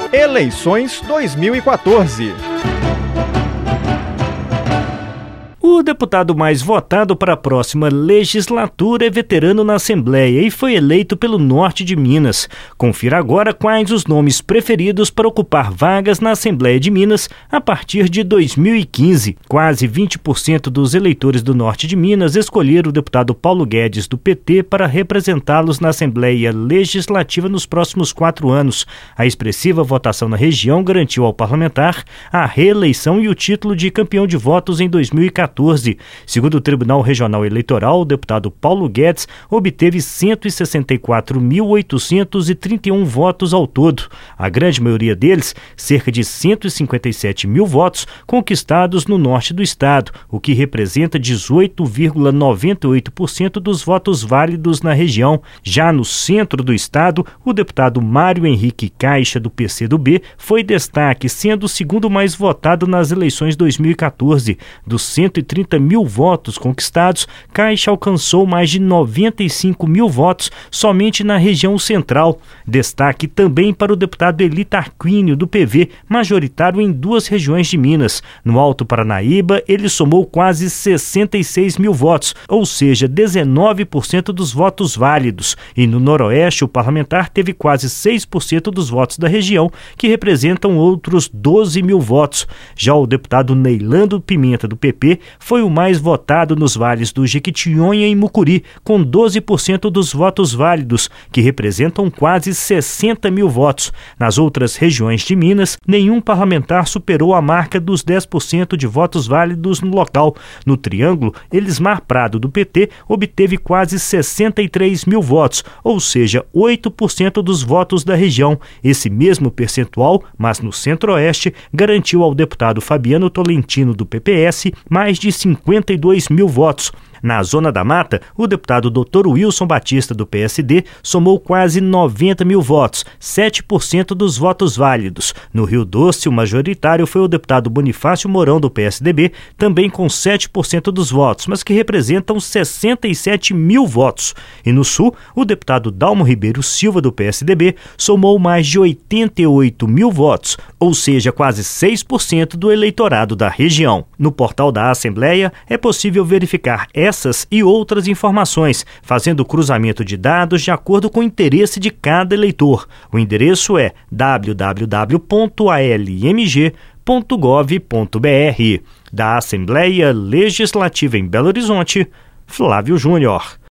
Eleições 2014. O deputado mais votado para a próxima legislatura é veterano na Assembleia e foi eleito pelo norte de Minas. Confira agora quais os nomes preferidos para ocupar vagas na Assembleia de Minas a partir de 2015. Quase 20% dos eleitores do norte de Minas escolheram o deputado Paulo Guedes, do PT, para representá-los na Assembleia Legislativa nos próximos 4 anos. A expressiva votação na região garantiu ao parlamentar a reeleição e o título de campeão de votos em 2014. Segundo o Tribunal Regional Eleitoral, o deputado Paulo Guedes obteve 164.831 votos ao todo. A grande maioria deles, cerca de 157 mil votos, conquistados no norte do estado, o que representa 18,98% dos votos válidos na região. Já no centro do estado, o deputado Mário Henrique Caixa, do PCdoB, foi destaque, sendo o segundo mais votado nas eleições 2014. Dos 130 mil votos conquistados, Caixa alcançou mais de 95 mil votos somente na região central. Destaque também para o deputado Eli Tarquínio, do PV, majoritário em 2 regiões de Minas. No Alto Paranaíba, ele somou quase 66 mil votos, ou seja, 19% dos votos válidos. E no Noroeste, o parlamentar teve quase 6% dos votos da região, que representam outros 12 mil votos. Já o deputado Neilando Pimenta, do PP, foi o mais votado nos vales do Jequitinhonha e Mucuri, com 12% dos votos válidos, que representam quase 60 mil votos. Nas outras regiões de Minas, nenhum parlamentar superou a marca dos 10% de votos válidos no local. No Triângulo, Elismar Prado, do PT, obteve quase 63 mil votos, ou seja, 8% dos votos da região. Esse mesmo percentual, mas no Centro-Oeste, garantiu ao deputado Fabiano Tolentino, do PPS, mais de 52 mil votos. Na Zona da Mata, o deputado Dr. Wilson Batista, do PSD, somou quase 90 mil votos, 7% dos votos válidos. No Rio Doce, o majoritário foi o deputado Bonifácio Mourão, do PSDB, também com 7% dos votos, mas que representam 67 mil votos. E no Sul, o deputado Dalmo Ribeiro Silva, do PSDB, somou mais de 88 mil votos, ou seja, quase 6% do eleitorado da região. No portal da Assembleia, é possível verificar essas e outras informações, fazendo o cruzamento de dados de acordo com o interesse de cada eleitor. O endereço é www.almg.gov.br. Da Assembleia Legislativa em Belo Horizonte, Flávio Júnior.